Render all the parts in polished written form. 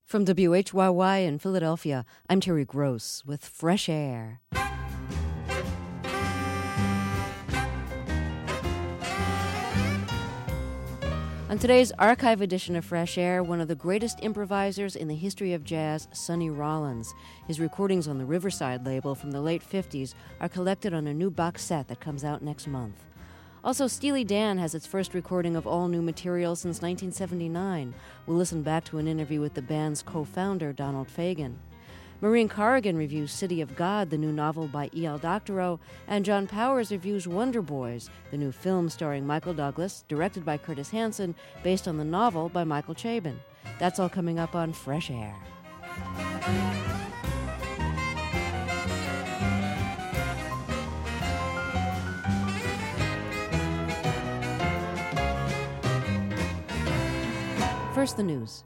From WHYY in Philadelphia, I'm Terry Gross with Fresh Air. On today's archive edition of Fresh Air, one of the greatest improvisers in the history of jazz, Sonny Rollins. His recordings on the Riverside label from the late 50s are collected on a new box set that comes out next month. Also, Steely Dan has its first recording of all new material since 1979. We'll listen back to an interview with the band's co-founder, Donald Fagen. Maureen Corrigan reviews City of God, the new novel by E.L. Doctorow, and John Powers reviews Wonder Boys, the new film starring Michael Douglas, directed by Curtis Hanson, based on the novel by Michael Chabon. That's all coming up on Fresh Air. First, the news.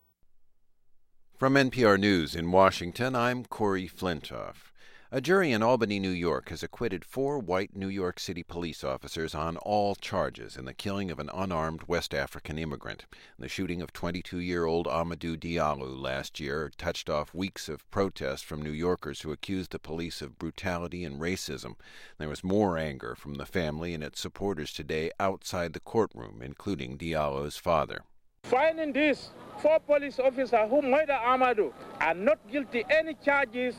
From NPR News in Washington, I'm Corey Flintoff. A jury in Albany, New York, has acquitted 4 white New York City police officers on all charges in the killing of an unarmed West African immigrant. The shooting of 22-year-old Amadou Diallo last year touched off weeks of protests from New Yorkers who accused the police of brutality and racism. There was more anger from the family and its supporters today outside the courtroom, including Diallo's father. Finding these 4 police officers who murdered Amadou are not guilty any charges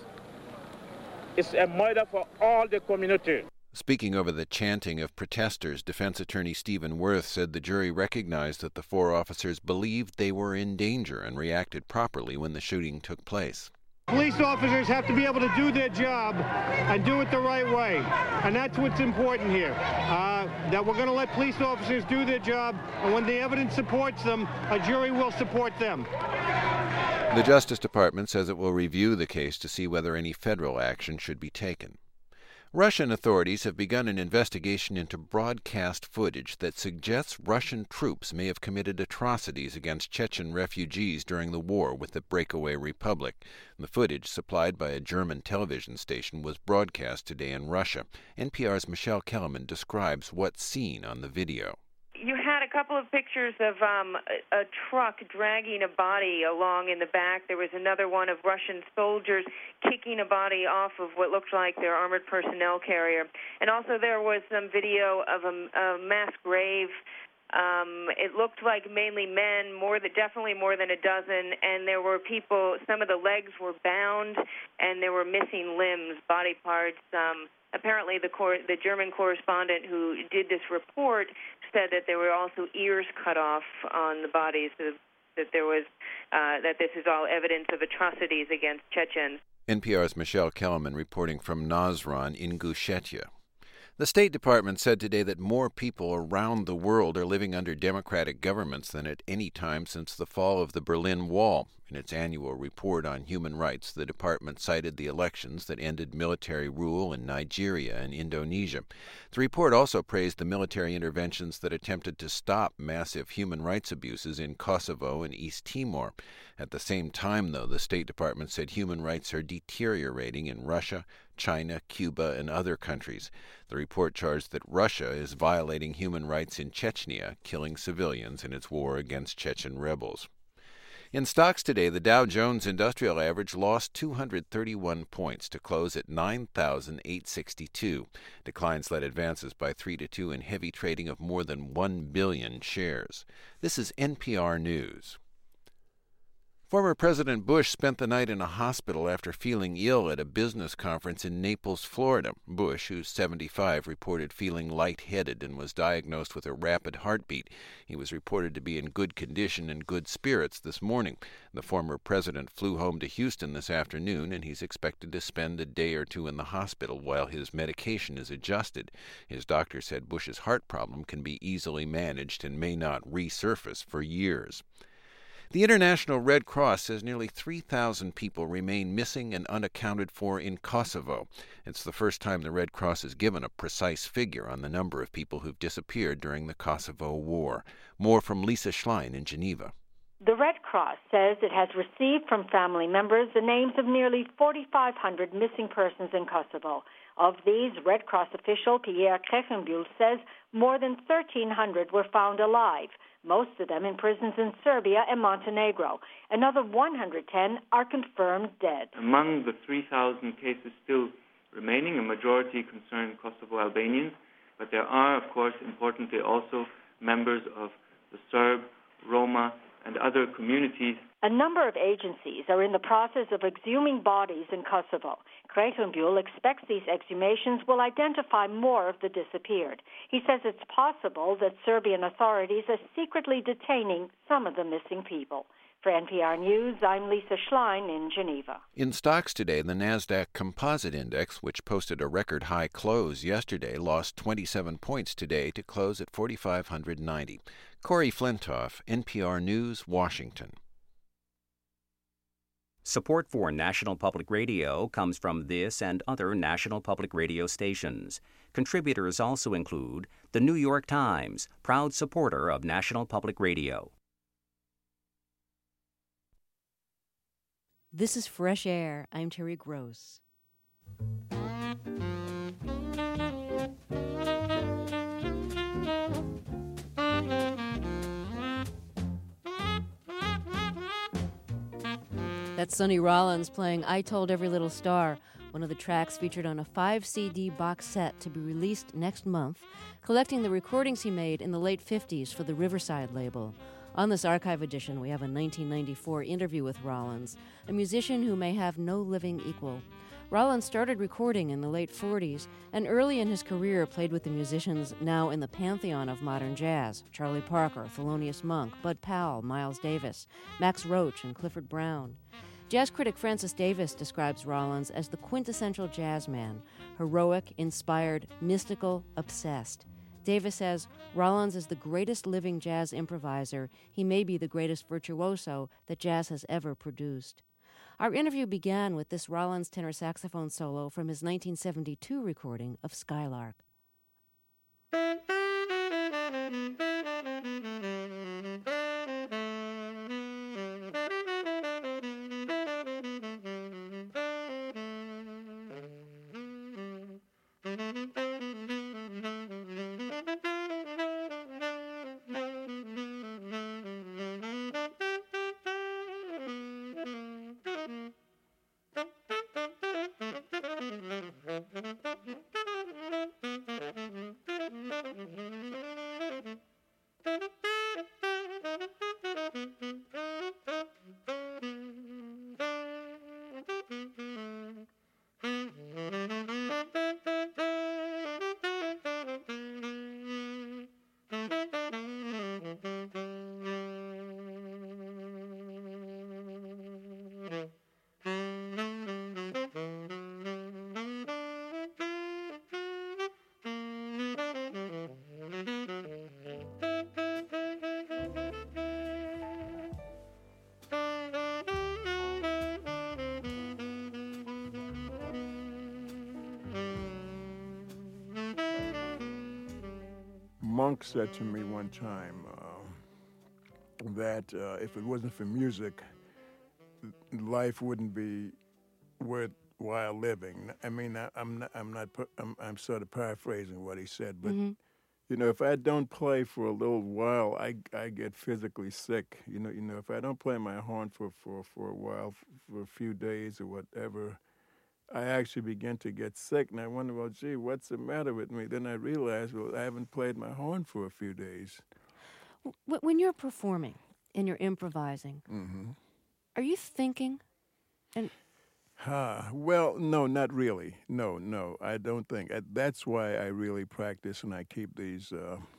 is a murder for all the community. Speaking over the chanting of protesters, defense attorney Stephen Worth said the jury recognized that the 4 officers believed they were in danger and reacted properly when the shooting took place. Police officers have to be able to do their job and do it the right way. And that's what's important here, that we're going to let police officers do their job, and when the evidence supports them, a jury will support them. The Justice Department says it will review the case to see whether any federal action should be taken. Russian authorities have begun an investigation into broadcast footage that suggests Russian troops may have committed atrocities against Chechen refugees during the war with the breakaway republic. The footage, supplied by a German television station, was broadcast today in Russia. NPR's Michelle Kellerman describes what's seen on the video. You had a couple of pictures of a truck dragging a body along in the back. There was another one of Russian soldiers kicking a body off of what looked like their armored personnel carrier. And also there was some video of a mass grave. It looked like mainly men, definitely more than a dozen, and there were people, some of the legs were bound, and there were missing limbs, body parts. Apparently the German correspondent who did this report said that there were also ears cut off on the bodies, that this is all evidence of atrocities against Chechens. NPR's Michelle Kellerman reporting from Nazran, Ingushetia. The State Department said today that more people around the world are living under democratic governments than at any time since the fall of the Berlin Wall. In its annual report on human rights, the department cited the elections that ended military rule in Nigeria and Indonesia. The report also praised the military interventions that attempted to stop massive human rights abuses in Kosovo and East Timor. At the same time, though, the State Department said human rights are deteriorating in Russia, China, Cuba, and other countries. The report charged that Russia is violating human rights in Chechnya, killing civilians in its war against Chechen rebels. In stocks today, the Dow Jones Industrial Average lost 231 points to close at 9,862. Declines led advances by 3-2 in heavy trading of more than 1 billion shares. This is NPR News. Former President Bush spent the night in a hospital after feeling ill at a business conference in Naples, Florida. Bush, who's 75, reported feeling lightheaded and was diagnosed with a rapid heartbeat. He was reported to be in good condition and good spirits this morning. The former president flew home to Houston this afternoon, and he's expected to spend a day or 2 in the hospital while his medication is adjusted. His doctor said Bush's heart problem can be easily managed and may not resurface for years. The International Red Cross says nearly 3,000 people remain missing and unaccounted for in Kosovo. It's the first time the Red Cross has given a precise figure on the number of people who've disappeared during the Kosovo War. More from Lisa Schlein in Geneva. The Red Cross says it has received from family members the names of nearly 4,500 missing persons in Kosovo. Of these, Red Cross official Pierre Krechenbühl says more than 1,300 were found alive. most of them in prisons in Serbia and Montenegro. Another 110 are confirmed dead. Among the 3,000 cases still remaining, a majority concern Kosovo Albanians, but there are, of course, importantly also members of the Serb, Roma, and other communities. A number of agencies are in the process of exhuming bodies in Kosovo. Krešimir Bule expects these exhumations will identify more of the disappeared. He says it's possible that Serbian authorities are secretly detaining some of the missing people. For NPR News, I'm Lisa Schlein in Geneva. In stocks today, the Nasdaq Composite Index, which posted a record high close yesterday, lost 27 points today to close at 4,590. Corey Flintoff, NPR News, Washington. Support for National Public Radio comes from this and other National Public Radio stations. Contributors also include the New York Times, proud supporter of National Public Radio. This is Fresh Air. I'm Terry Gross. That's Sonny Rollins playing I Told Every Little Star, one of the tracks featured on a 5-CD box set to be released next month, collecting the recordings he made in the late 50s for the Riverside label. On this archive edition, we have a 1994 interview with Rollins, a musician who may have no living equal. Rollins started recording in the late 40s, and early in his career played with the musicians now in the pantheon of modern jazz: Charlie Parker, Thelonious Monk, Bud Powell, Miles Davis, Max Roach, and Clifford Brown. Jazz critic Francis Davis describes Rollins as the quintessential jazz man: heroic, inspired, mystical, obsessed. Davis says Rollins is the greatest living jazz improviser. He may be the greatest virtuoso that jazz has ever produced. Our interview began with this Rollins tenor saxophone solo from his 1972 recording of Skylark. Monk said to me one time that if it wasn't for music, life wouldn't be worthwhile living. I mean, I'm sort of paraphrasing what he said, but you know, if I don't play for a little while, I get physically sick. You know, if I don't play my horn for a while, for a few days or whatever, I actually begin to get sick, and I wonder, well, gee, what's the matter with me? Then I realize, well, I haven't played my horn for a few days. When you're performing and you're improvising, are you thinking? Well, no, not really. No, I don't think. That's why I really practice and I keep these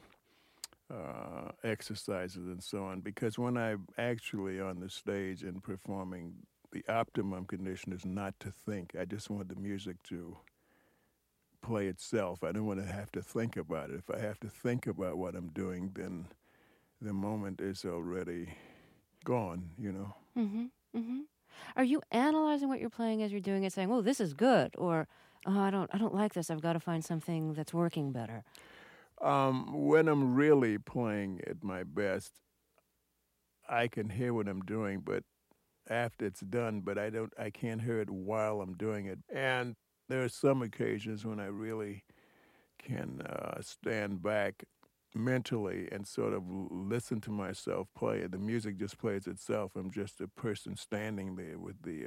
exercises and so on, because when I'm actually on the stage and performing, the optimum condition is not to think. I just want the music to play itself. I don't want to have to think about it. If I have to think about what I'm doing, then the moment is already gone, you know. Are you analyzing what you're playing as you're doing it, saying, "Oh, this is good," or "Oh, I don't like this. I've got to find something that's working better"? When I'm really playing at my best, I can hear what I'm doing, but after it's done, but I can't hear it while I'm doing it. And there are some occasions when I really can stand back mentally and sort of listen to myself play. The music just plays itself. I'm just a person standing there with the,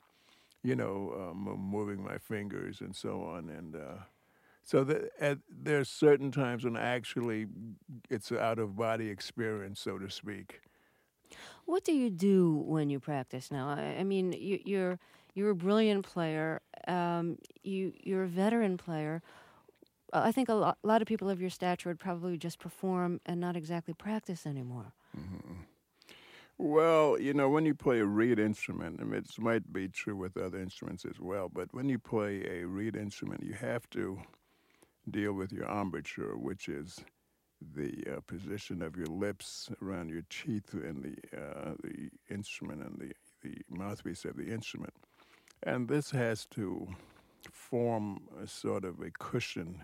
moving my fingers and so on. And so there's certain times when actually it's an out-of-body experience, so to speak. What do you do when you practice now? I mean, you're a brilliant player. You're a veteran player. I think a lot of people of your stature would probably just perform and not exactly practice anymore. Mm-hmm. Well, when you play a reed instrument, it might be true with other instruments as well, but when you play a reed instrument, you have to deal with your embouchure, which is the position of your lips around your teeth and the instrument and the mouthpiece of the instrument. And this has to form a sort of a cushion.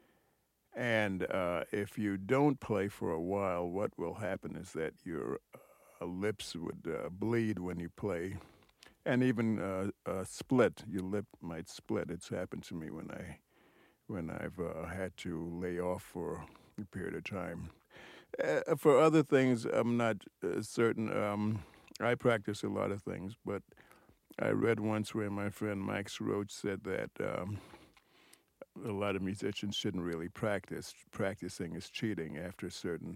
And if you don't play for a while, what will happen is that your lips would bleed when you play, and even split. Your lip might split. It's happened to me when I've had to lay off for a period of time. For other things, I'm not certain. I practice a lot of things, but I read once where my friend Mike Roach said that a lot of musicians shouldn't really practice. Practicing is cheating after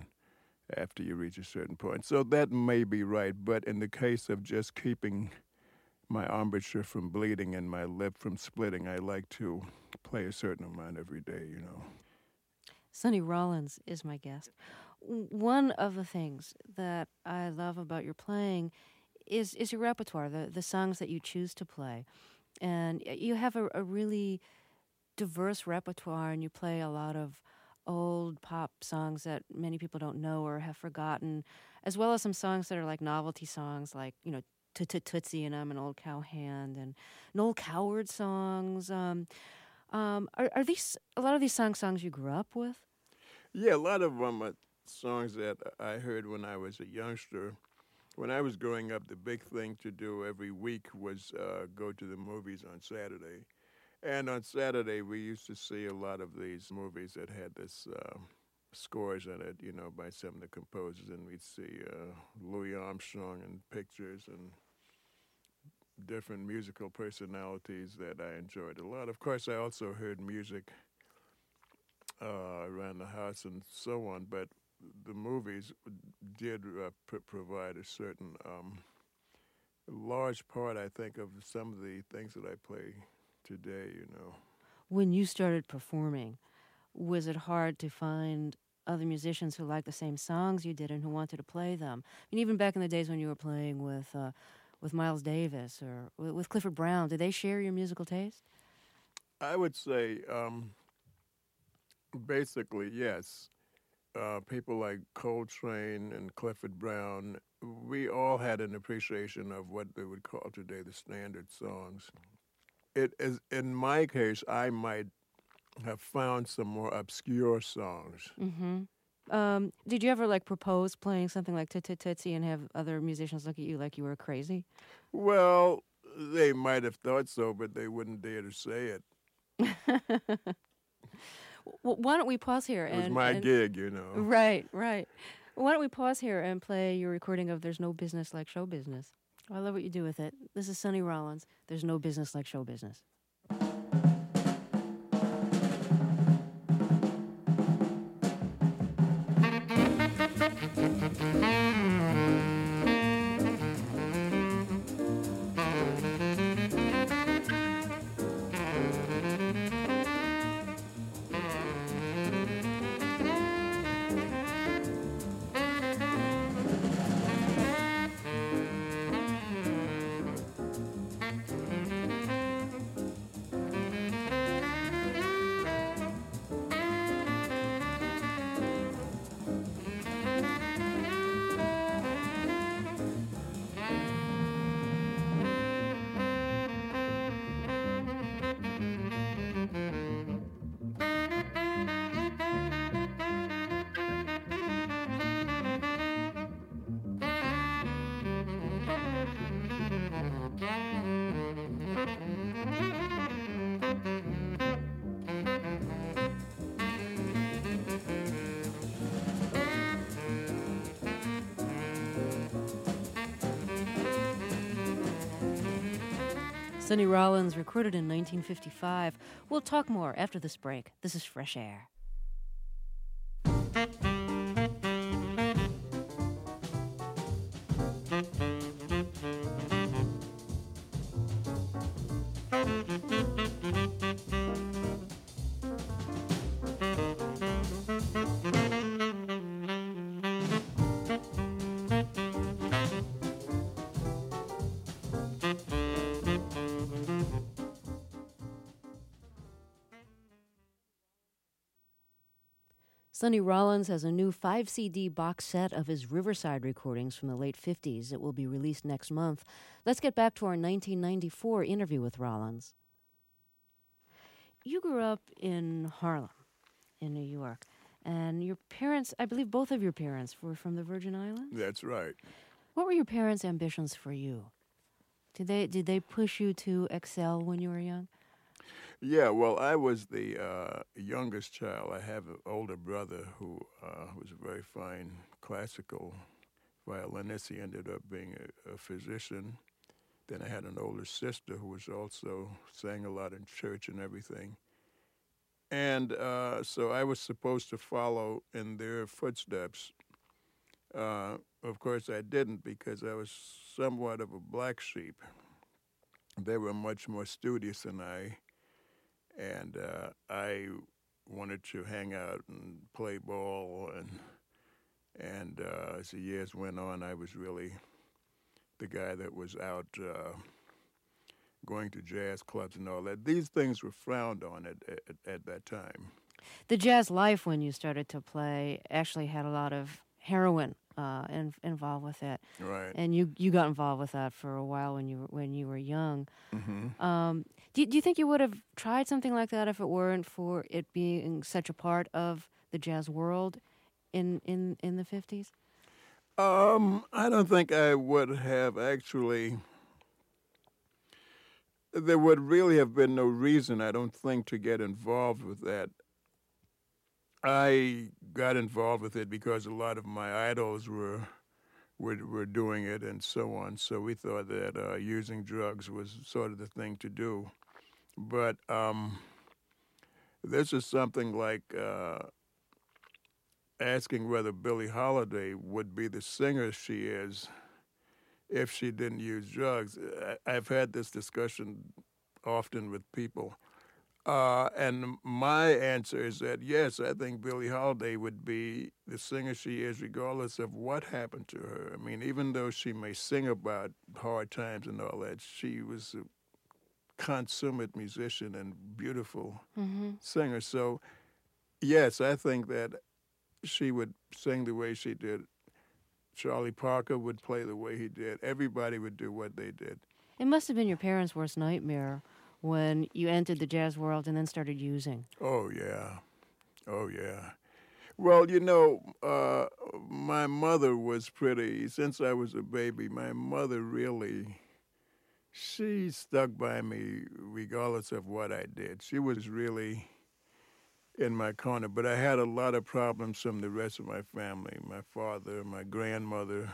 you reach a certain point. So that may be right, but in the case of just keeping my embouchure from bleeding and my lip from splitting, I like to play a certain amount every day, Sonny Rollins is my guest. One of the things that I love about your playing is your repertoire, the songs that you choose to play. And you have a really diverse repertoire, and you play a lot of old pop songs that many people don't know or have forgotten, as well as some songs that are like novelty songs, like, Tootsie and I'm an Old Cowhand, and Noel Coward songs. Are these a lot of these songs you grew up with? Yeah, a lot of them are songs that I heard when I was a youngster. When I was growing up, the big thing to do every week was go to the movies on Saturday. And on Saturday, we used to see a lot of these movies that had this scores in it, by some of the composers. And we'd see Louis Armstrong in pictures and different musical personalities that I enjoyed a lot. Of course, I also heard music around the house and so on, but the movies did provide a certain large part, I think, of some of the things that I play today, When you started performing, was it hard to find other musicians who liked the same songs you did and who wanted to play them? And even back in the days when you were playing with Miles Davis or with Clifford Brown, did they share your musical taste? I would say basically, yes. People like Coltrane and Clifford Brown, we all had an appreciation of what they would call today the standard songs. It is, in my case, I might have found some more obscure songs. Mm-hmm. Did you ever propose playing something like Tootsie and have other musicians look at you like you were crazy? Well, they might have thought so, but they wouldn't dare to say it. Well, why don't we pause here? It was my gig, Right. Why don't we pause here and play your recording of There's No Business Like Show Business? I love what you do with it. This is Sonny Rollins. There's no business like show business. Sonny Rollins recorded in 1955. We'll talk more after this break. This is Fresh Air. Sonny Rollins has a new 5-CD box set of his Riverside recordings from the late 50s. It will be released next month. Let's get back to our 1994 interview with Rollins. You grew up in Harlem, in New York, and your parents, I believe both of your parents were from the Virgin Islands? That's right. What were your parents' ambitions for you? Did they push you to excel when you were young? Yeah, well, I was the youngest child. I have an older brother who was a very fine classical violinist. He ended up being a physician. Then I had an older sister who was also sang a lot in church and everything. And so I was supposed to follow in their footsteps. Of course, I didn't because I was somewhat of a black sheep. They were much more studious than I. And I wanted to hang out and play ball, and as the years went on, I was really the guy that was out going to jazz clubs and all that. These things were frowned on at that time. The jazz life, when you started to play, actually had a lot of heroin involved with it. Right. And you got involved with that for a while when you were young. Mm-hmm. Do you think you would have tried something like that if it weren't for it being such a part of the jazz world in the 50s? I don't think I would have actually. There would really have been no reason, I don't think, to get involved with that. I got involved with it because a lot of my idols were doing it and so on. So we thought that using drugs was sort of the thing to do. But this is something like asking whether Billie Holiday would be the singer she is if she didn't use drugs. I've had this discussion often with people. And my answer is that, yes, I think Billie Holiday would be the singer she is regardless of what happened to her. I mean, even though she may sing about hard times and all that, she was a consummate musician and beautiful singer. So, yes, I think that she would sing the way she did. Charlie Parker would play the way he did. Everybody would do what they did. It must have been your parents' worst nightmare when you entered the jazz world and then started using. Oh, yeah. Oh, yeah. Well, you know, my mother was pretty, since I was a baby, my mother really, she stuck by me regardless of what I did. She was really in my corner, but I had a lot of problems from the rest of my family. My father, my grandmother,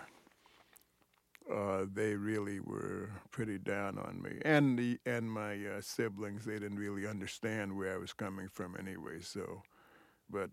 they really were pretty down on me. And my siblings, they didn't really understand where I was coming from anyway. So, but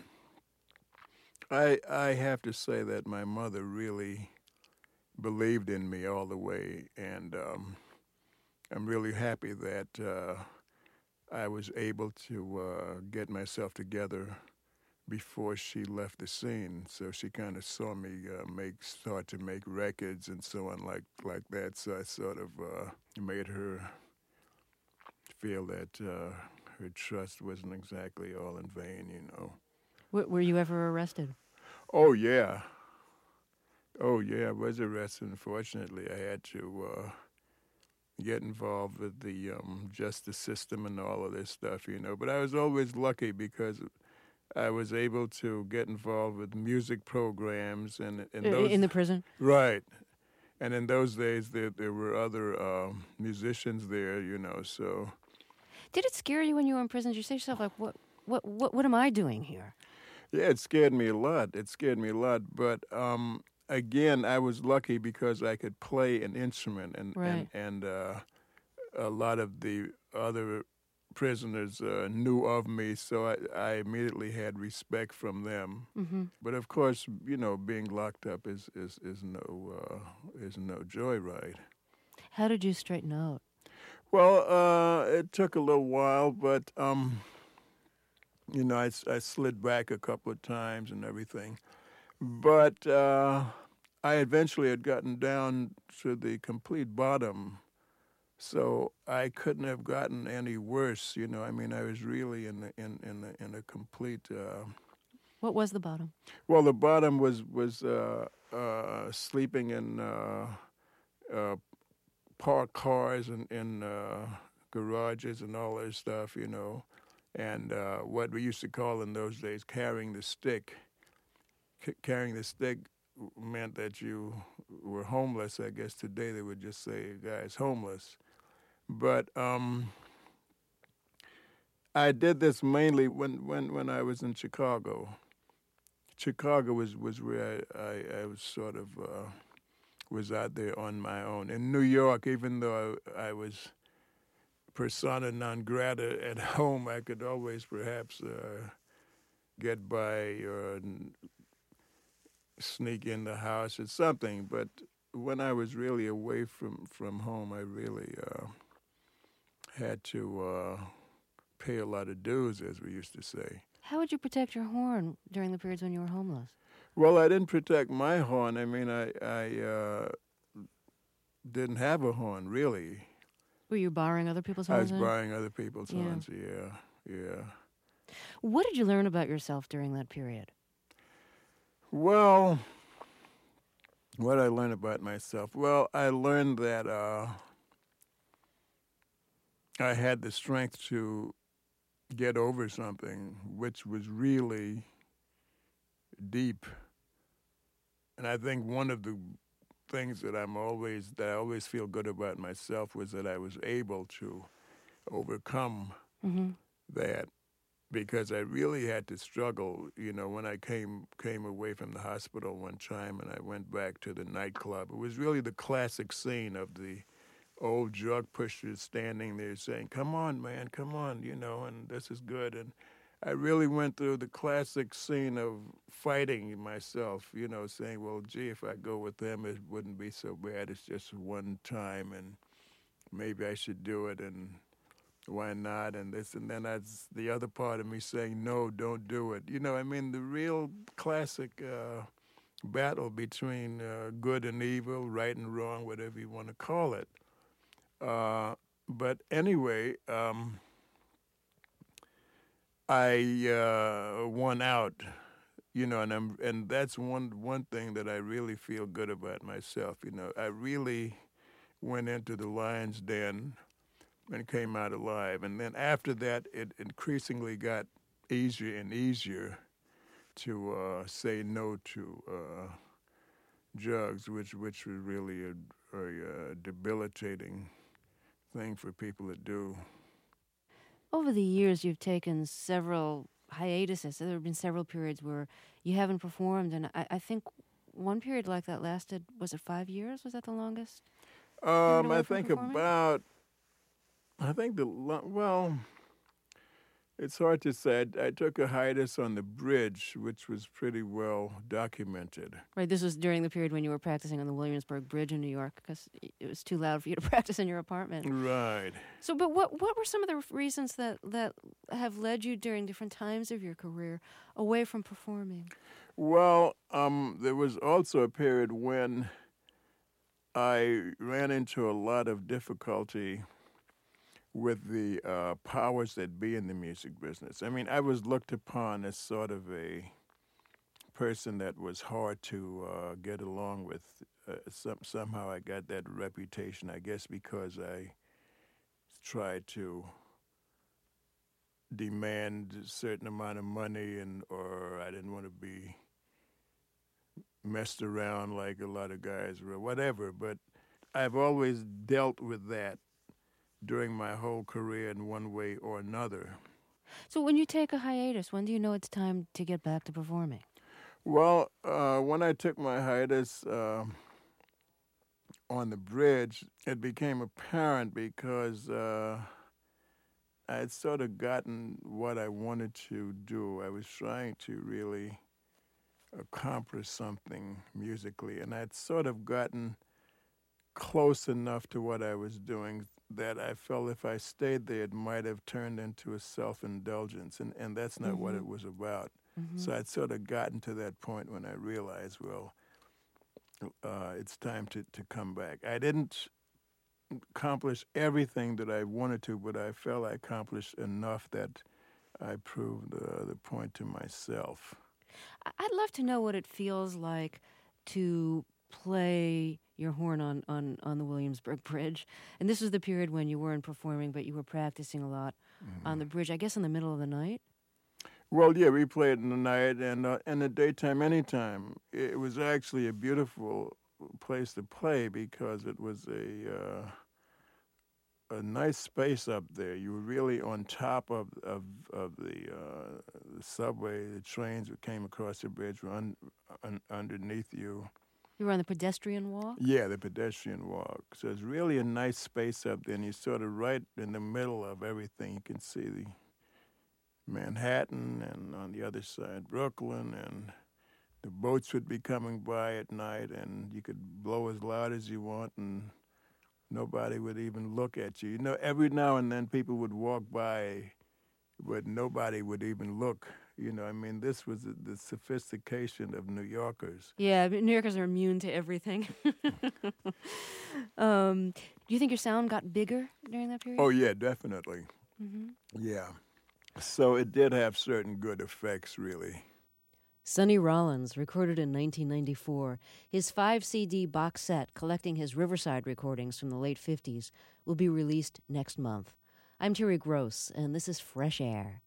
I have to say that my mother really believed in me all the way, and I'm really happy that I was able to get myself together before she left the scene. So she kind of saw me start to make records and so on like that. So I sort of made her feel that her trust wasn't exactly all in vain, you know. Were you ever arrested? Oh, yeah. Oh, yeah, I was arrested. Unfortunately, I had to get involved with the justice system and all of this stuff, you know. But I was always lucky because I was able to get involved with music programs and in the prison? Right. And in those days, there were other musicians there, you know, so. Did it scare you when you were in prison? Did you say to yourself, like, what am I doing here? Yeah, it scared me a lot. But again, I was lucky because I could play an instrument, and right. and a lot of the other prisoners knew of me, so I immediately had respect from them. Mm-hmm. But of course, being locked up is no joyride. How did you straighten out? Well, it took a little while, but I slid back a couple of times and everything. But I eventually had gotten down to the complete bottom, so I couldn't have gotten any worse. I was really in a complete. What was the bottom? Well, the bottom was sleeping in parked cars and in garages and all that stuff, and what we used to call in those days carrying the stick. Carrying the stick meant that you were homeless. I guess today they would just say a guy's homeless. But I did this mainly when I was in Chicago. Chicago was where I was sort of was out there on my own. In New York, even though I was persona non grata at home, I could always perhaps get by or sneak in the house or something. But when I was really away from home, I really had to pay a lot of dues, as we used to say. How would you protect your horn during the periods when you were homeless? Well, I didn't protect my horn. I mean, I didn't have a horn, really. Were you borrowing other people's I horns? was borrowing other people's horns, yeah. What did you learn about yourself during that period? Well, what I learned about myself? Well, I learned that I had the strength to get over something which was really deep. And I think one of the things that I always feel good about myself was that I was able to overcome that, because I really had to struggle, when I came away from the hospital one time and I went back to the nightclub. It was really the classic scene of the old drug pushers standing there saying, "Come on, man, come on," and this is good. And I really went through the classic scene of fighting myself, saying, well, gee, if I go with them, it wouldn't be so bad. It's just one time, and maybe I should do it, and why not, and this. And then that's the other part of me saying, no, don't do it. The real classic battle between good and evil, right and wrong, whatever you want to call it. But anyway, I won out, and that's one thing that I really feel good about myself. I really went into the lion's den and came out alive. And then after that, it increasingly got easier and easier to say no to drugs, which was really a very debilitating thing for people to do. Over the years, you've taken several hiatuses. There have been several periods where you haven't performed, and I think one period like that lasted, was it 5 years? Was that the longest? I think it's hard to say. I took a hiatus on the bridge, which was pretty well documented. Right, this was during the period when you were practicing on the Williamsburg Bridge in New York, because it was too loud for you to practice in your apartment. Right. So, but what were some of the reasons that have led you during different times of your career away from performing? Well, there was also a period when I ran into a lot of difficulty with the powers that be in the music business. I mean, I was looked upon as sort of a person that was hard to get along with. Somehow I got that reputation, I guess because I tried to demand a certain amount of money, or I didn't want to be messed around like a lot of guys or whatever. But I've always dealt with that during my whole career in one way or another. So when you take a hiatus, when do you know it's time to get back to performing? Well, when I took my hiatus, on the bridge, it became apparent because I had sort of gotten what I wanted to do. I was trying to really accomplish something musically, and I'd sort of gotten close enough to what I was doing that I felt if I stayed there, it might have turned into a self-indulgence, and that's not what it was about. So I'd sort of gotten to that point when I realized, well, it's time to come back. I didn't accomplish everything that I wanted to, but I felt I accomplished enough that I proved the point to myself. I'd love to know what it feels like to play your horn on the Williamsburg Bridge. And this was the period when you weren't performing, but you were practicing a lot on the bridge, I guess in the middle of the night? Well, yeah, we played in the night and in the daytime anytime. It was actually a beautiful place to play because it was a nice space up there. You were really on top of the subway. The trains that came across the bridge were underneath you. You were on the pedestrian walk? Yeah, the pedestrian walk. So it's really a nice space up there, and you're sort of right in the middle of everything. You can see the Manhattan, and on the other side, Brooklyn, and the boats would be coming by at night, and you could blow as loud as you want, and nobody would even look at you. You know, every now and then people would walk by, but nobody would even look. You know, I mean, this was the sophistication of New Yorkers. Yeah, New Yorkers are immune to everything. Do you think your sound got bigger during that period? Oh, yeah, definitely. Yeah. So it did have certain good effects, really. Sonny Rollins, recorded in 1994. His 5-CD box set collecting his Riverside recordings from the late 50s will be released next month. I'm Terry Gross, and this is Fresh Air.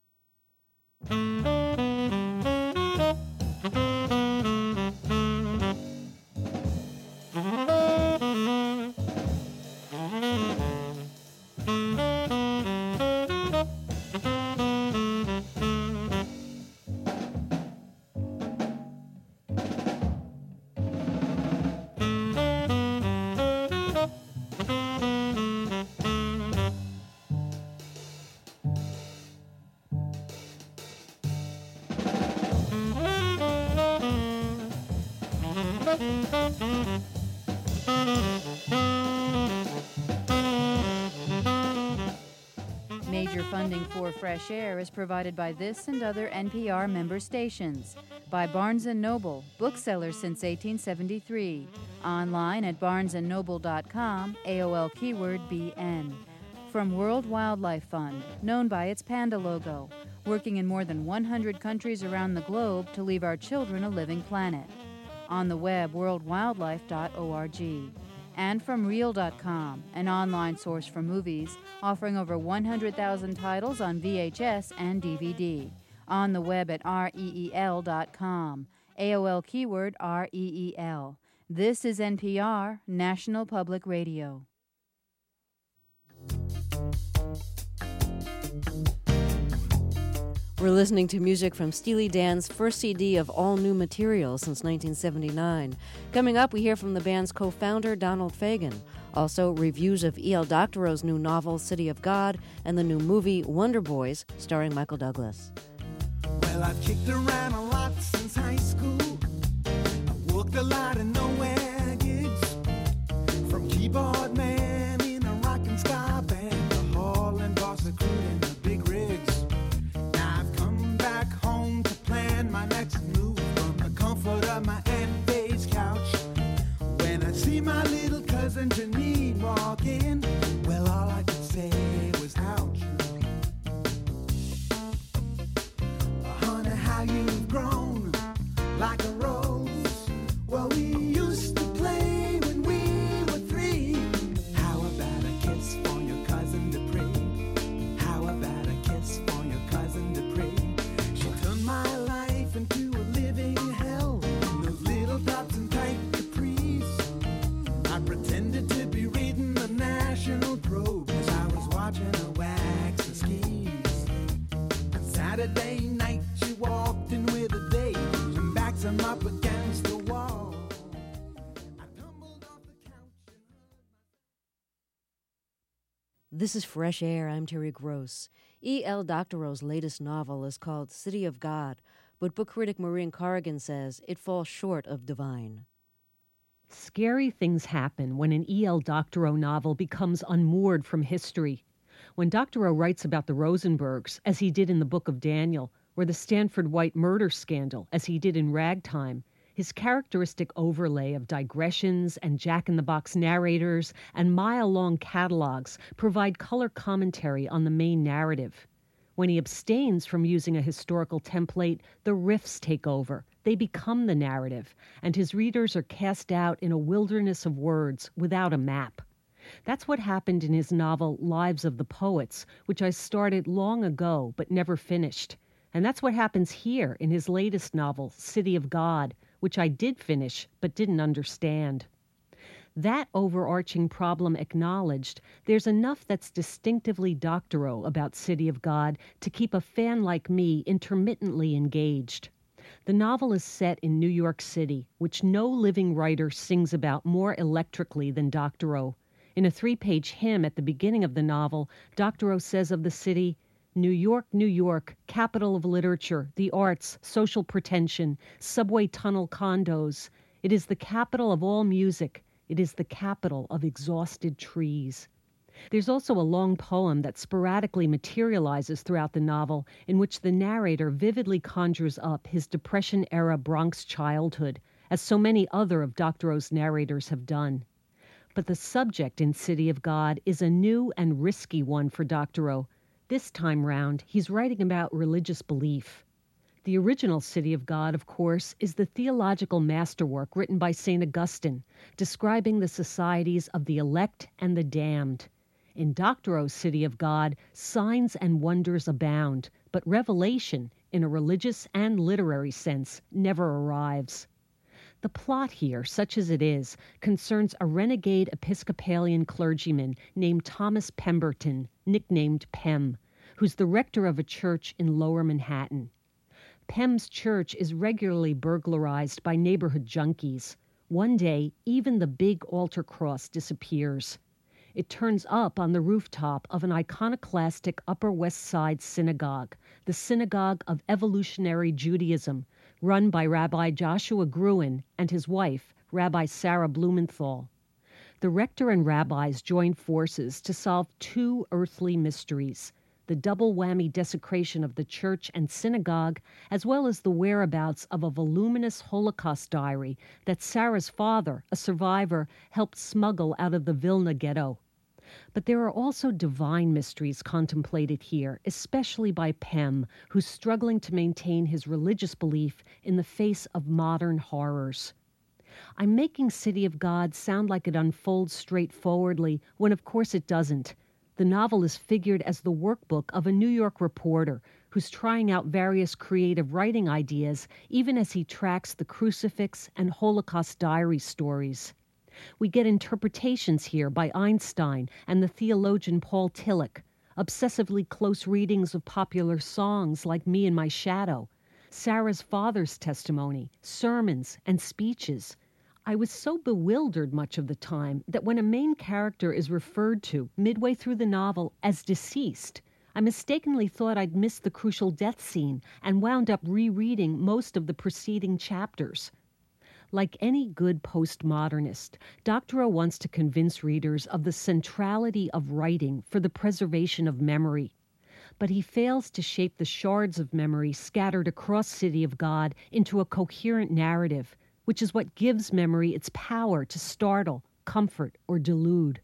Major funding for Fresh Air is provided by this and other NPR member stations. By Barnes & Noble, bookseller since 1873. Online at barnesandnoble.com, AOL keyword BN. From World Wildlife Fund, known by its panda logo, working in more than 100 countries around the globe to leave our children a living planet. On the web, worldwildlife.org. And from Reel.com, an online source for movies, offering over 100,000 titles on VHS and DVD. On the web at REEL.com. AOL keyword REEL. This is NPR, National Public Radio. We're listening to music from Steely Dan's first CD of all new material since 1979. Coming up, we hear from the band's co-founder, Donald Fagen. Also, reviews of E.L. Doctorow's new novel, City of God, and the new movie, Wonder Boys, starring Michael Douglas. Well, I've kicked around a lot since high school. I've worked a lot of nowhere gigs. From keyboard man in a rock and ska band to hauling boss recruiting the big rigs. Home to plan my next move from the comfort of my Aunt Faye's couch. When I see my little cousin Janine walk in, well, all I could say was ouch. Honey, how you've grown like a rose. Well, we used to play when we were 3. How about a kiss for your cousin Dupree? How about a kiss for your cousin Dupree? My life into a living hell in those little tops and tight capris. I pretended to be reading the National Probe as I was watching her wax her skis. On Saturday night she walked in with a date and backed him up against the wall. I tumbled off the couch. This is Fresh Air. I'm Terry Gross. E.L. Doctorow's latest novel is called City of God, but book critic Maureen Corrigan says it falls short of divine. Scary things happen when an E.L. Doctorow novel becomes unmoored from history. When Doctorow writes about the Rosenbergs, as he did in the Book of Daniel, or the Stanford White murder scandal, as he did in Ragtime, his characteristic overlay of digressions and jack-in-the-box narrators and mile-long catalogs provide color commentary on the main narrative. When he abstains from using a historical template, the riffs take over. They become the narrative, and his readers are cast out in a wilderness of words without a map. That's what happened in his novel Lives of the Poets, which I started long ago but never finished. And that's what happens here in his latest novel, City of God, which I did finish but didn't understand. That overarching problem acknowledged, there's enough that's distinctively Doctorow about City of God to keep a fan like me intermittently engaged. The novel is set in New York City, which no living writer sings about more electrically than Doctorow. In a 3-page hymn at the beginning of the novel, Doctorow says of the city, New York, New York, capital of literature, the arts, social pretension, subway tunnel condos. It is the capital of all music. It is the capital of exhausted trees. There's also a long poem that sporadically materializes throughout the novel in which the narrator vividly conjures up his Depression-era Bronx childhood, as so many other of Doctorow's narrators have done. But the subject in City of God is a new and risky one for Doctorow. This time round, he's writing about religious belief. The original City of God, of course, is the theological masterwork written by St. Augustine, describing the societies of the elect and the damned. In Doctorow's City of God, signs and wonders abound, but revelation, in a religious and literary sense, never arrives. The plot here, such as it is, concerns a renegade Episcopalian clergyman named Thomas Pemberton, nicknamed Pem, who's the rector of a church in Lower Manhattan. Pem's church is regularly burglarized by neighborhood junkies. One day, even the big altar cross disappears. It turns up on the rooftop of an iconoclastic Upper West Side synagogue, the Synagogue of Evolutionary Judaism, run by Rabbi Joshua Gruen and his wife, Rabbi Sarah Blumenthal. The rector and rabbis join forces to solve two earthly mysteries, the double whammy desecration of the church and synagogue, as well as the whereabouts of a voluminous Holocaust diary that Sarah's father, a survivor, helped smuggle out of the Vilna ghetto. But there are also divine mysteries contemplated here, especially by Pem, who's struggling to maintain his religious belief in the face of modern horrors. I'm making City of God sound like it unfolds straightforwardly, when of course it doesn't. The novel is figured as the workbook of a New York reporter who's trying out various creative writing ideas even as he tracks the crucifix and Holocaust diary stories. We get interpretations here by Einstein and the theologian Paul Tillich, obsessively close readings of popular songs like Me and My Shadow, Sarah's father's testimony, sermons, and speeches. I was so bewildered much of the time that when a main character is referred to midway through the novel as deceased, I mistakenly thought I'd missed the crucial death scene and wound up rereading most of the preceding chapters. Like any good postmodernist, Doctorow wants to convince readers of the centrality of writing for the preservation of memory. But he fails to shape the shards of memory scattered across City of God into a coherent narrative, which is what gives memory its power to startle, comfort, or delude.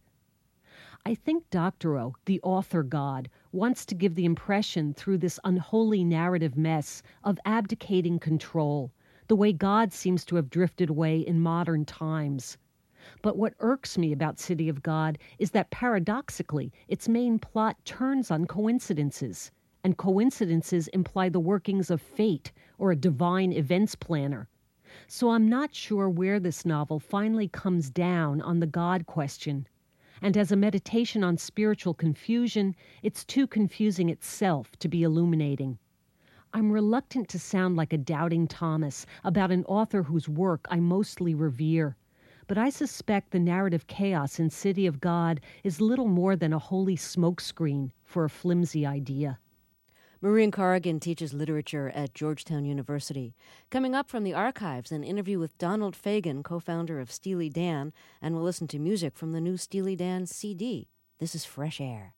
I think Doctorow, the author god, wants to give the impression through this unholy narrative mess of abdicating control, the way God seems to have drifted away in modern times. But what irks me about City of God is that paradoxically, its main plot turns on coincidences, and coincidences imply the workings of fate or a divine events planner. So I'm not sure where this novel finally comes down on the God question. And as a meditation on spiritual confusion, it's too confusing itself to be illuminating. I'm reluctant to sound like a doubting Thomas about an author whose work I mostly revere. but I suspect the narrative chaos in City of God is little more than a holy smokescreen for a flimsy idea. Maureen Corrigan teaches literature at Georgetown University. Coming up from the archives, an interview with Donald Fagen, co-founder of Steely Dan, and we'll listen to music from the new Steely Dan CD. This is Fresh Air.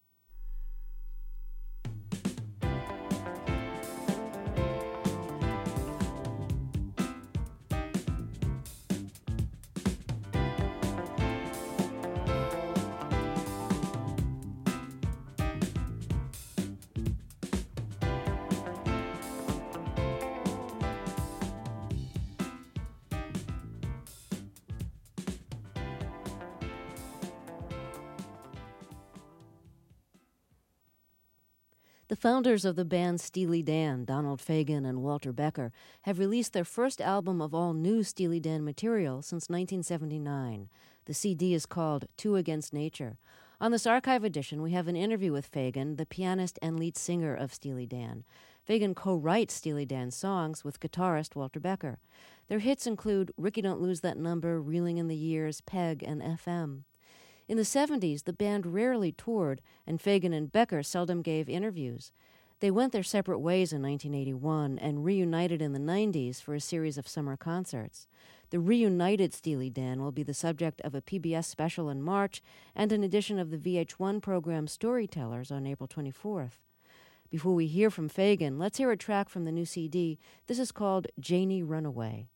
The founders of the band Steely Dan, Donald Fagen and Walter Becker, have released their first album of all new Steely Dan material since 1979. The CD is called Two Against Nature. On this archive edition, we have an interview with Fagen, the pianist and lead singer of Steely Dan. Fagen co-writes Steely Dan songs with guitarist Walter Becker. Their hits include Ricky Don't Lose That Number, Reeling in the Years, Peg, and FM. In the 70s, the band rarely toured, and Fagen and Becker seldom gave interviews. They went their separate ways in 1981 and reunited in the 90s for a series of summer concerts. The reunited Steely Dan will be the subject of a PBS special in March and an edition of the VH1 program Storytellers on April 24th. Before we hear from Fagen, let's hear a track from the new CD. This is called Janie Runaway.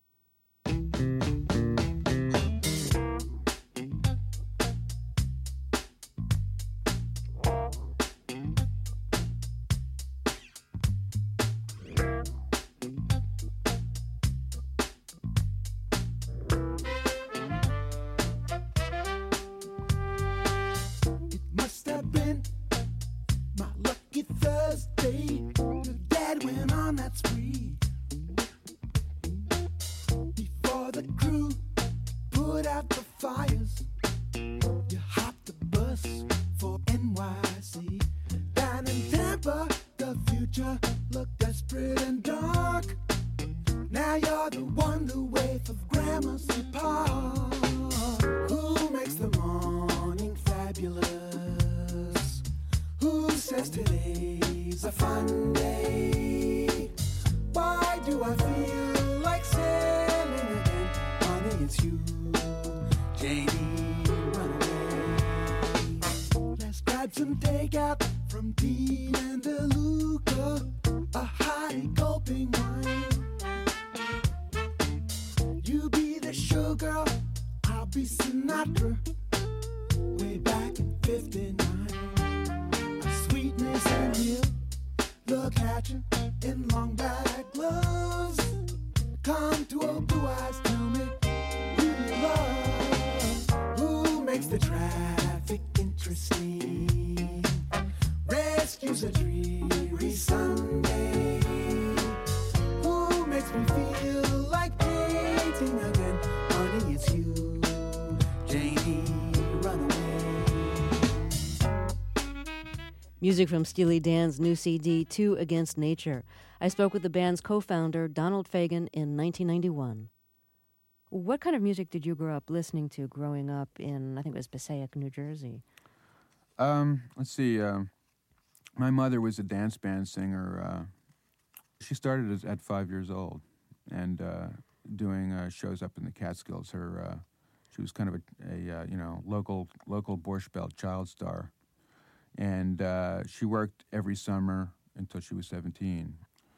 Music from Steely Dan's new CD, Two Against Nature. I spoke with the band's co-founder, Donald Fagen, in 1991. What kind of music did you grow up listening to growing up in, I think it was Passaic, New Jersey? Let's see. My mother was a dance band singer. She started at 5 years old and doing shows up in the Catskills. She was kind of a local Borscht Belt child star. And she worked every summer until she was 17.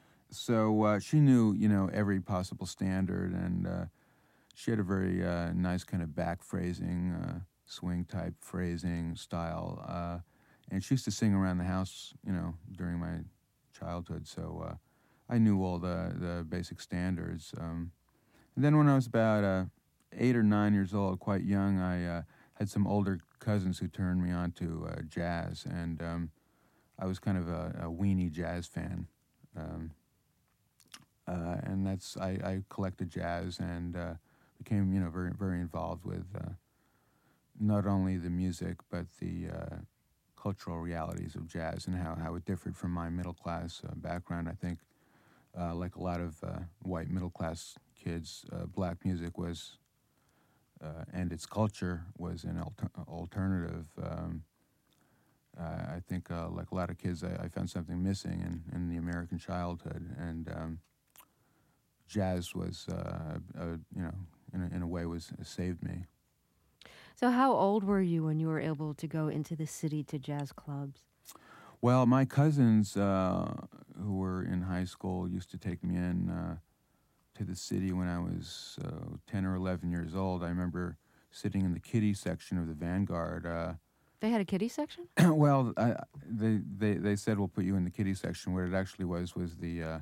So she knew, every possible standard, and she had a very nice kind of back phrasing, swing-type phrasing style. And she used to sing around the house, during my childhood. So I knew all the basic standards. And then when I was about 8 or 9 years old, quite young, I had some older cousins who turned me on to jazz, and I was kind of a weenie jazz fan. And I collected jazz and became, very, very involved with not only the music but the cultural realities of jazz and how it differed from my middle-class background. I think, like a lot of white middle-class kids, black music was and its culture was an alternative. I think, like a lot of kids, I found something missing in the American childhood, and jazz was, in a way, saved me. So how old were you when you were able to go into the city to jazz clubs? Well, my cousins who were in high school used to take me in to the city when I was 10 or 11 years old. I remember sitting in the kiddie section of the Vanguard. They had a kiddie section? Well, they said we'll put you in the kiddie section. What it actually was the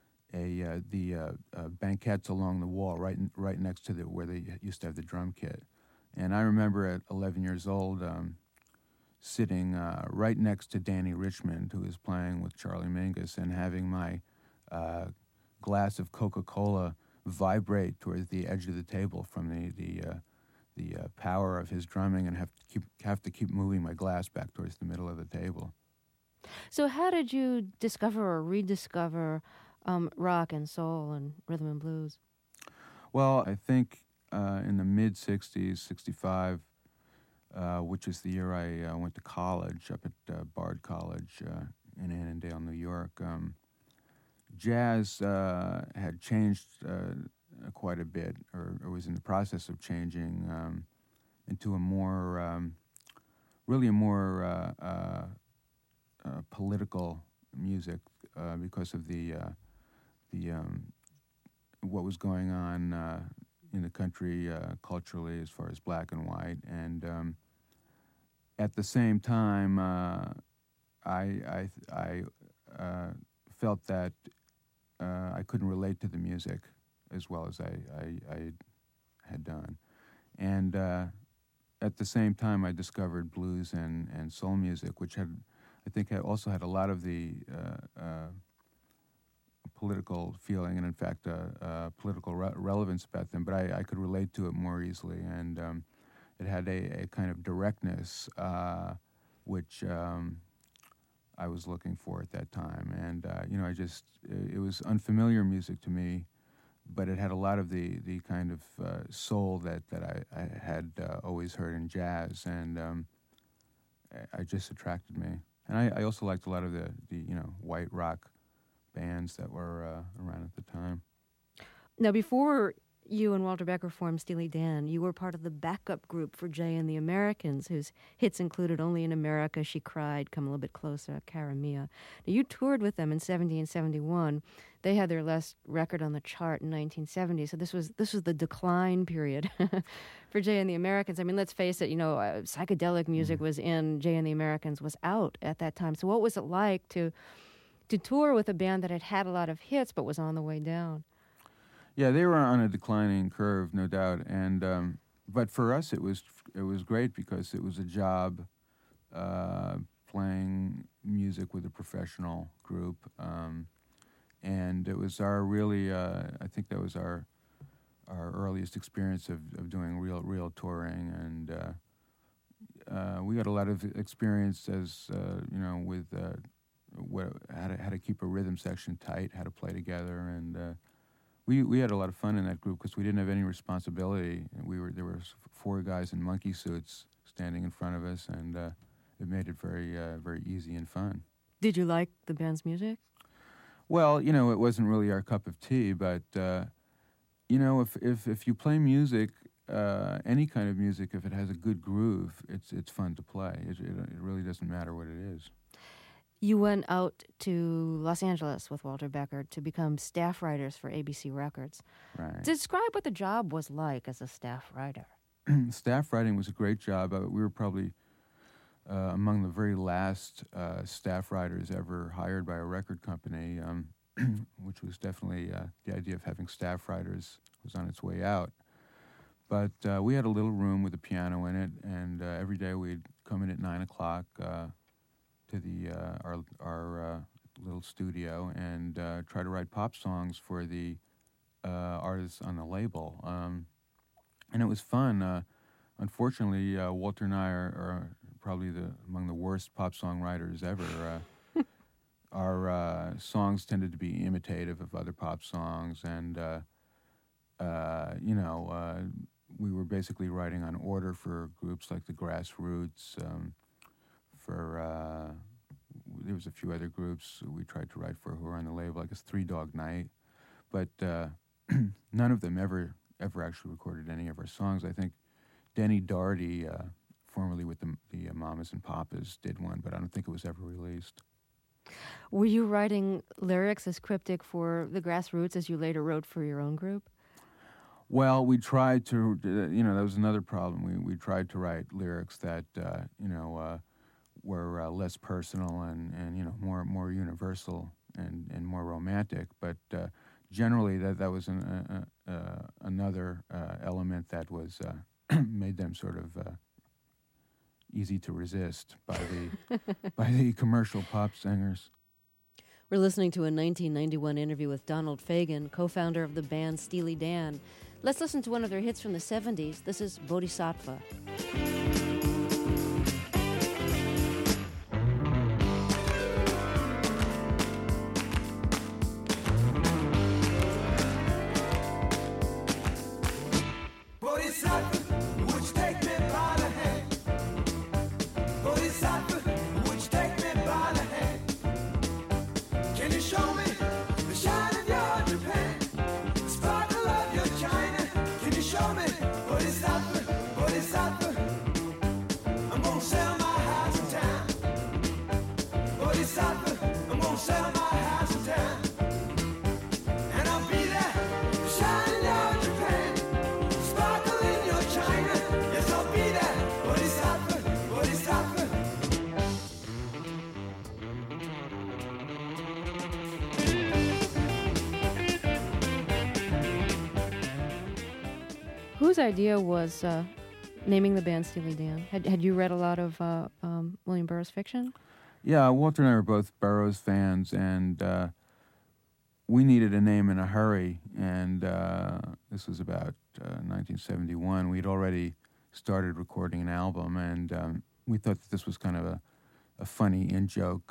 banquettes along the wall, right next to where they used to have the drum kit. And I remember at 11 years old sitting right next to Danny Richmond, who was playing with Charlie Mingus, and having my glass of Coca-Cola vibrate towards the edge of the table from the power of his drumming, and have to keep moving my glass back towards the middle of the table. So how did you discover or rediscover rock and soul and rhythm and blues? Well, I think in the mid-'60s, 65, which is the year I went to college up at Bard College in Annandale, New York, jazz had changed quite a bit, or was in the process of changing into a more, really a more political music because of the what was going on in the country culturally as far as black and white, and at the same time, I felt that I couldn't relate to the music as well as I had done, and at the same time, I discovered blues and soul music, which also had a lot of the political feeling and, in fact, political relevance about them, but I could relate to it more easily, and it had a kind of directness which I was looking for at that time, and it was unfamiliar music to me, but it had a lot of the kind of soul that I had always heard in jazz, and it just attracted me. And I also liked a lot of the white rock bands that were around at the time. Now, before you and Walter Becker formed Steely Dan, you were part of the backup group for Jay and the Americans, whose hits included Only in America, She Cried, Come a Little Bit Closer, Cara Mia. Now, you toured with them in 70 and 71. They had their last record on the chart in 1970, so this was the decline period for Jay and the Americans. I mean, let's face it, psychedelic music was in, Jay and the Americans was out at that time. So what was it like to tour with a band that had a lot of hits but was on the way down? Yeah, they were on a declining curve, no doubt, and but for us it was great because it was a job playing music with a professional group, and it was our really I think that was our earliest experience of doing real touring, and we got a lot of experience as with how to keep a rhythm section tight, how to play together, and we had a lot of fun in that group because we didn't have any responsibility. There were 4 guys in monkey suits standing in front of us, and it made it very very easy and fun. Did you like the band's music? Well, it wasn't really our cup of tea, but if you play music, any kind of music, if it has a good groove, it's fun to play. It really doesn't matter what it is. You went out to Los Angeles with Walter Becker to become staff writers for ABC Records. Right. Describe what the job was like as a staff writer. Staff writing was a great job. We were probably among the very last staff writers ever hired by a record company, which was definitely the idea of having staff writers was on its way out. But we had a little room with a piano in it, and every day we'd come in at 9 o'clock to our little studio and try to write pop songs for the artists on the label, and it was fun. Unfortunately, Walter and I are probably among the worst pop song writers ever. Our songs tended to be imitative of other pop songs, and we were basically writing on order for groups like the Grassroots, there was a few other groups we tried to write for who were on the label, I guess Three Dog Night, but none of them ever actually recorded any of our songs. I think Denny Doherty, formerly with the Mamas and Papas, did one, but I don't think it was ever released. Were you writing lyrics as cryptic for the Grassroots as you later wrote for your own group? Well, we tried to, that was another problem. We tried to write lyrics that, were less personal and more universal and more romantic. But generally, that was another element that was made them sort of easy to resist by the commercial pop singers. We're listening to a 1991 interview with Donald Fagen, co-founder of the band Steely Dan. Let's listen to one of their hits from the 70s. This is Bodhisattva. Whose idea was naming the band Steely Dan? Had you read a lot of William Burroughs fiction? Yeah, Walter and I were both Burroughs fans, and we needed a name in a hurry, and this was about 1971. We'd already started recording an album, and we thought that this was kind of a funny in-joke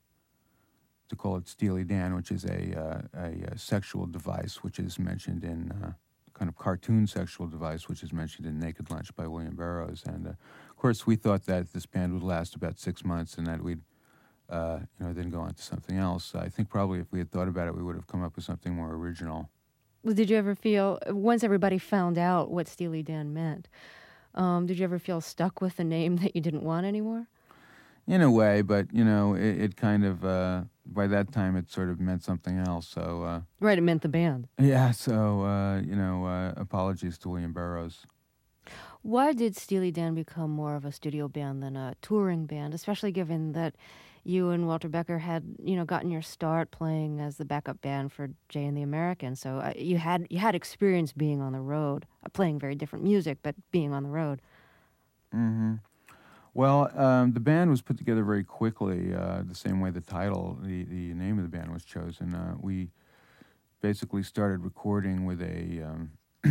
to call it Steely Dan, which is a sexual device, which is mentioned in kind of cartoon sexual device, which is mentioned in Naked Lunch by William Burroughs. And, of course, we thought that this band would last about 6 months and that we'd, then go on to something else. I think probably if we had thought about it, we would have come up with something more original. Well, did you ever feel, once everybody found out what Steely Dan meant, did you ever feel stuck with a name that you didn't want anymore? In a way, but, it kind of, by that time, it sort of meant something else, so... Right, it meant the band. Yeah, so, apologies to William Burroughs. Why did Steely Dan become more of a studio band than a touring band, especially given that you and Walter Becker had, gotten your start playing as the backup band for Jay and the Americans, so you had experience being on the road, playing very different music, but being on the road. Mm-hmm. Well, the band was put together very quickly, the same way the title, the name of the band was chosen. We basically started recording with a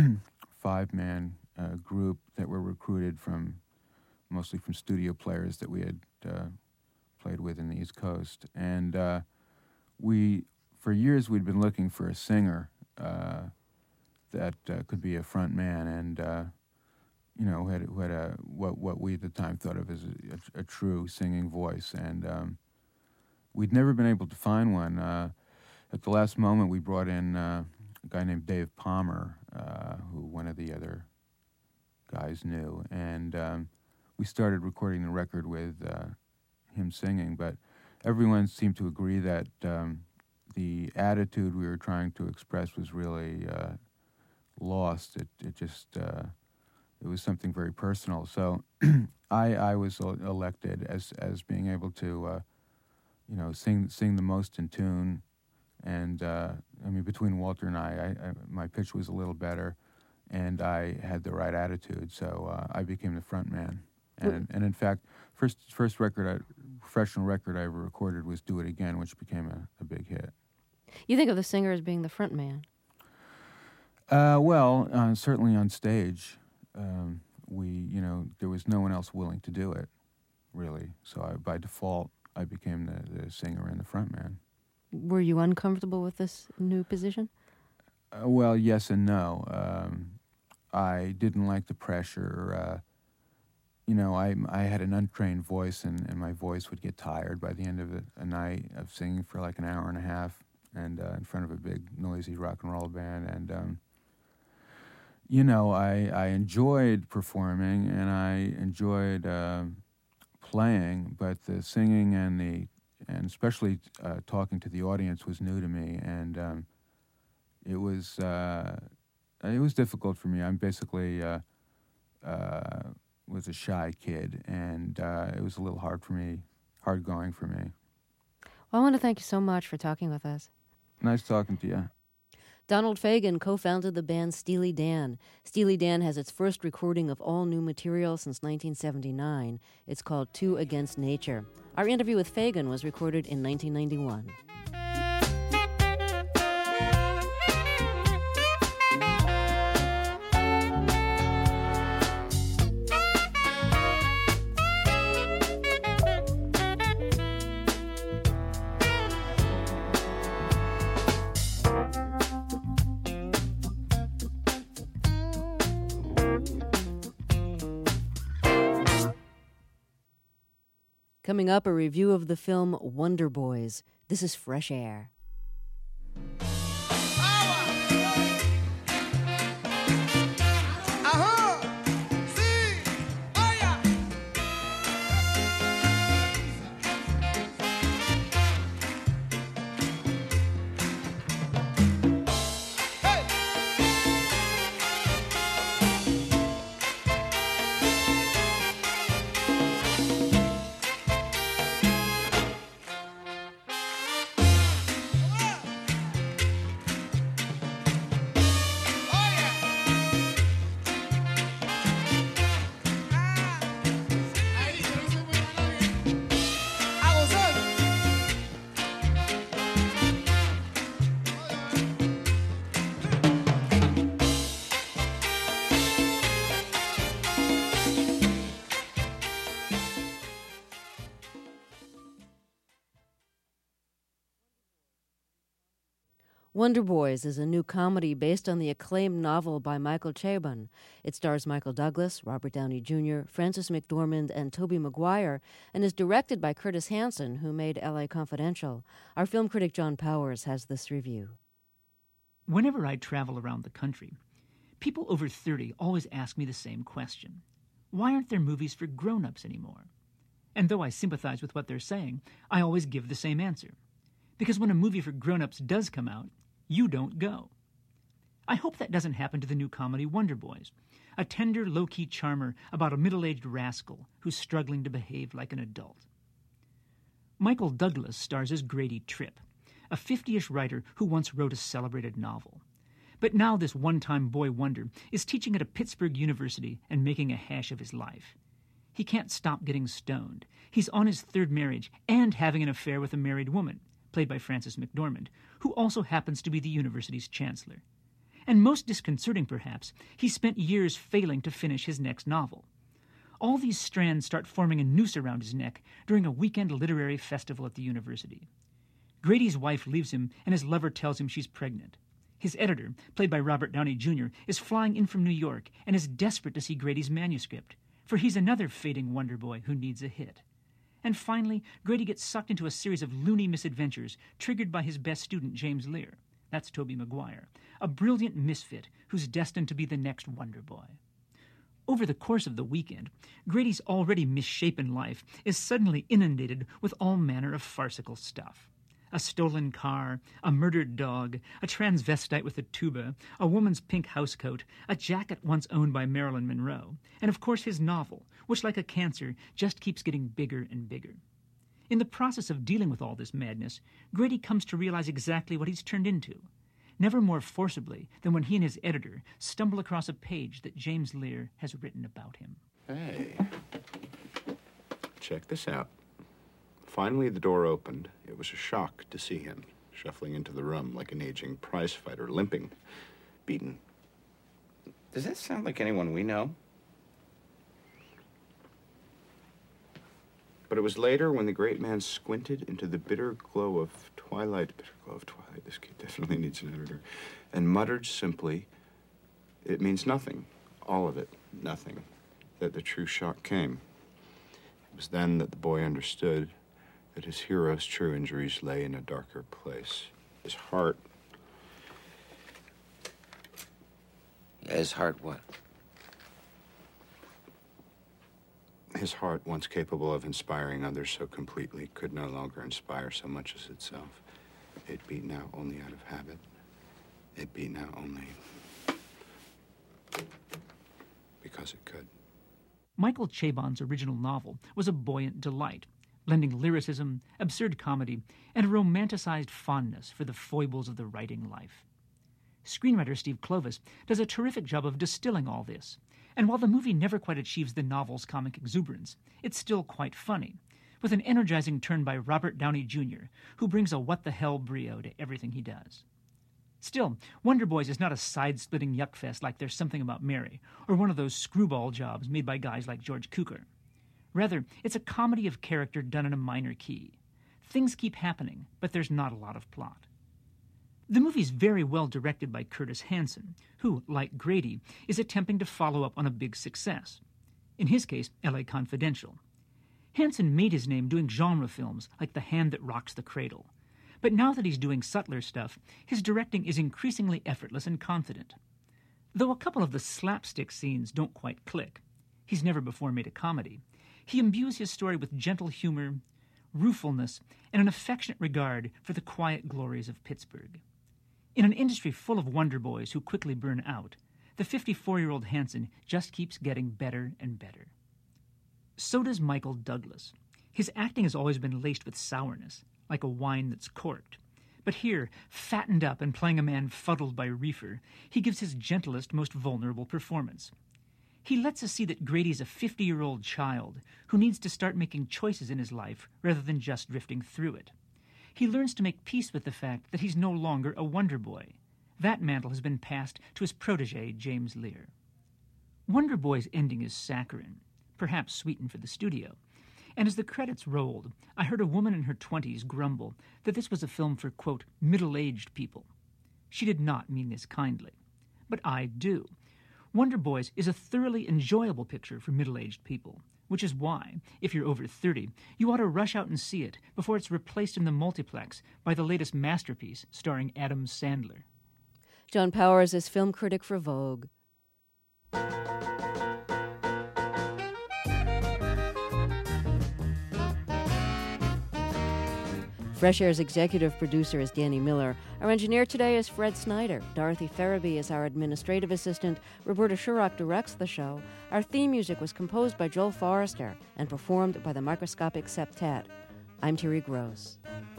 5-man group that were recruited mostly from studio players that we had played with in the East Coast. And for years, we'd been looking for a singer that could be a front man and who had what we at the time thought of as a true singing voice, and we'd never been able to find one. At the last moment, we brought in a guy named Dave Palmer, who one of the other guys knew, and we started recording the record with him singing, but everyone seemed to agree that the attitude we were trying to express was really lost. It just... It was something very personal. So I was elected as being able to, sing the most in tune. And, between Walter and I, my pitch was a little better, and I had the right attitude. So I became the front man. And in fact, first professional record I ever recorded was Do It Again, which became a big hit. You think of the singer as being the front man? Certainly on stage. There was no one else willing to do it, really. So by default, I became the singer and the front man. Were you uncomfortable with this new position? Yes and no. I didn't like the pressure. You know, I had an untrained voice, and my voice would get tired by the end of a night of singing for like an hour and a half, and in front of a big, noisy rock and roll band. And, you know, I enjoyed performing, and I enjoyed playing, but the singing and especially talking to the audience was new to me, and it was difficult for me. I'm basically was a shy kid, and it was a little hard going for me. Well, I want to thank you so much for talking with us. Nice talking to you. Donald Fagen co-founded the band Steely Dan. Steely Dan has its first recording of all new material since 1979. It's called Two Against Nature. Our interview with Fagen was recorded in 1991. Coming up, a review of the film Wonder Boys. This is Fresh Air. Wonder Boys is a new comedy based on the acclaimed novel by Michael Chabon. It stars Michael Douglas, Robert Downey Jr., Frances McDormand, and Tobey Maguire, and is directed by Curtis Hanson, who made L.A. Confidential. Our film critic John Powers has this review. Whenever I travel around the country, people over 30 always ask me the same question. Why aren't there movies for grown-ups anymore? And though I sympathize with what they're saying, I always give the same answer. Because when a movie for grown-ups does come out, you don't go. I hope that doesn't happen to the new comedy Wonder Boys, a tender, low-key charmer about a middle-aged rascal who's struggling to behave like an adult. Michael Douglas stars as Grady Tripp, a 50-ish writer who once wrote a celebrated novel. But now this one-time boy wonder is teaching at a Pittsburgh university and making a hash of his life. He can't stop getting stoned. He's on his third marriage and having an affair with a married woman, played by Frances McDormand, who also happens to be the university's chancellor. And most disconcerting, perhaps, he spent years failing to finish his next novel. All these strands start forming a noose around his neck during a weekend literary festival at the university. Grady's wife leaves him, and his lover tells him she's pregnant. His editor, played by Robert Downey Jr., is flying in from New York and is desperate to see Grady's manuscript, for he's another fading wonder boy who needs a hit. And finally, Grady gets sucked into a series of loony misadventures triggered by his best student, James Lear. That's Tobey Maguire, a brilliant misfit who's destined to be the next Wonder Boy. Over the course of the weekend, Grady's already misshapen life is suddenly inundated with all manner of farcical stuff. A stolen car, a murdered dog, a transvestite with a tuba, a woman's pink housecoat, a jacket once owned by Marilyn Monroe, and of course his novel, which like a cancer just keeps getting bigger and bigger. In the process of dealing with all this madness, Grady comes to realize exactly what he's turned into, never more forcibly than when he and his editor stumble across a page that James Lear has written about him. Hey, check this out. Finally, the door opened. It was a shock to see him, shuffling into the room like an aging prizefighter, limping, beaten. Does that sound like anyone we know? But it was later when the great man squinted into the bitter glow of twilight, this kid definitely needs an editor, and muttered simply, "It means nothing. all of it, nothing, that the true shock came. It was then that the boy understood that his hero's true injuries lay in a darker place. His heart. His heart what? His heart, once capable of inspiring others so completely, could no longer inspire so much as itself. It beat now only out of habit. It beat now only because it could. Michael Chabon's original novel was a buoyant delight, blending lyricism, absurd comedy, and a romanticized fondness for the foibles of the writing life. Screenwriter Steve Kloves does a terrific job of distilling all this, and while the movie never quite achieves the novel's comic exuberance, it's still quite funny, with an energizing turn by Robert Downey Jr., who brings a what-the-hell brio to everything he does. Still, Wonder Boys is not a side-splitting yuckfest like There's Something About Mary, or one of those screwball jobs made by guys like George Cukor. Rather, it's a comedy of character done in a minor key. Things keep happening, but there's not a lot of plot. The movie's very well directed by Curtis Hanson, who, like Grady, is attempting to follow up on a big success. In his case, L.A. Confidential. Hanson made his name doing genre films like The Hand That Rocks the Cradle. But now that he's doing subtler stuff, his directing is increasingly effortless and confident. Though a couple of the slapstick scenes don't quite click, he's never before made a comedy, he imbues his story with gentle humor, ruefulness, and an affectionate regard for the quiet glories of Pittsburgh. In an industry full of wonder boys who quickly burn out, the 54-year-old Hanson just keeps getting better and better. So does Michael Douglas. His acting has always been laced with sourness, like a wine that's corked. But here, fattened up and playing a man fuddled by reefer, he gives his gentlest, most vulnerable performance. He lets us see that Grady's a 50-year-old child who needs to start making choices in his life rather than just drifting through it. He learns to make peace with the fact that he's no longer a wonder boy. That mantle has been passed to his protege, James Lear. Wonder Boy's ending is saccharine, perhaps sweetened for the studio. And as the credits rolled, I heard a woman in her 20s grumble that this was a film for, quote, middle-aged people. She did not mean this kindly. But I do. Wonder Boys is a thoroughly enjoyable picture for middle-aged people, which is why, if you're over 30, you ought to rush out and see it before it's replaced in the multiplex by the latest masterpiece starring Adam Sandler. John Powers is film critic for Vogue. Fresh Air's executive producer is Danny Miller. Our engineer today is Fred Snyder. Dorothy Farabee is our administrative assistant. Roberta Shurrock directs the show. Our theme music was composed by Joel Forrester and performed by the Microscopic Septet. I'm Terry Gross.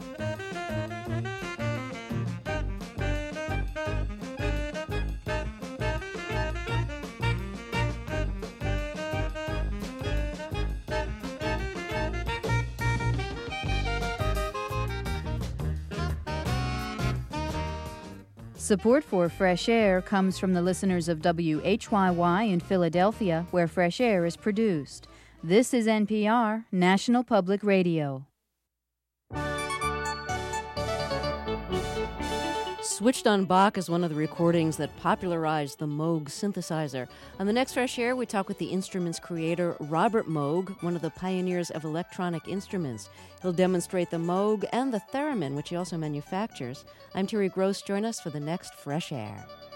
Support for Fresh Air comes from the listeners of WHYY in Philadelphia, where Fresh Air is produced. This is NPR, National Public Radio. Switched on Bach is one of the recordings that popularized the Moog synthesizer. On the next Fresh Air, we talk with the instrument's creator, Robert Moog, one of the pioneers of electronic instruments. He'll demonstrate the Moog and the theremin, which he also manufactures. I'm Terry Gross. Join us for the next Fresh Air.